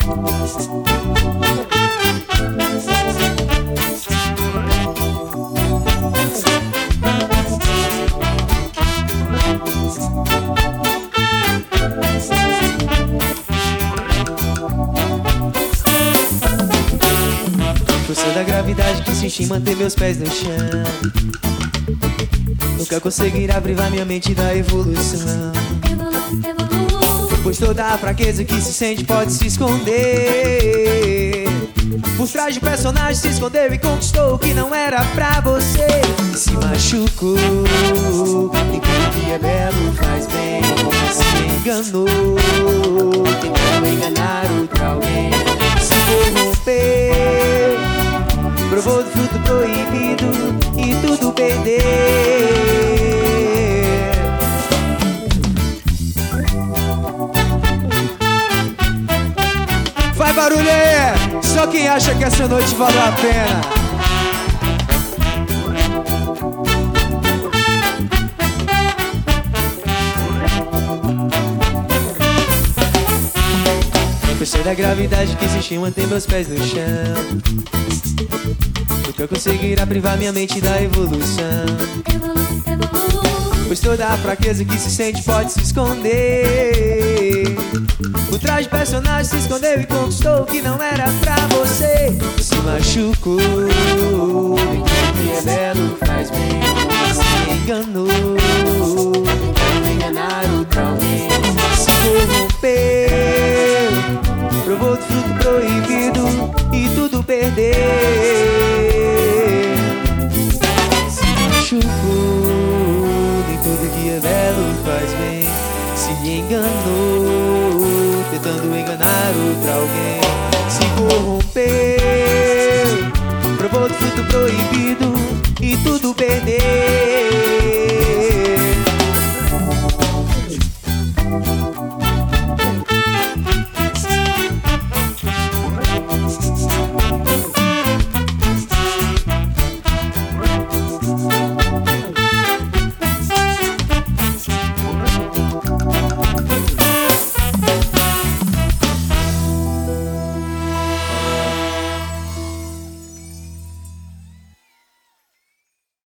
Força da gravidade que insiste em manter meus pés no chão. Nunca conseguirá privar minha mente da evolução. Pois toda a fraqueza que se sente pode se esconder. Por trás de personagem se escondeu e conquistou o que não era pra você. E se machucou, e tudo que é belo faz bem. Se enganou, tentando enganar outro alguém. Se corrompeu, provou do fruto proibido e tudo perder. Vai barulho aí, só quem acha que essa noite valeu a pena. Força da gravidade que existe em manter meus pés no chão. Nunca conseguirá privar minha mente da evolução. Pois toda a fraqueza que se sente pode se esconder. Por trás de personagem se escondeu e conquistou o que não era pra você. Se machucou, e tudo que é belo faz bem. Se enganou, tentando enganar outro alguém. Se corrompeu, provou do fruto proibido e tudo perder. Se machucou, nem tudo que é belo faz bem. Se enganou, tentando enganar outro alguém. Se corrompeu, provou do fruto proibido e tudo perdeu.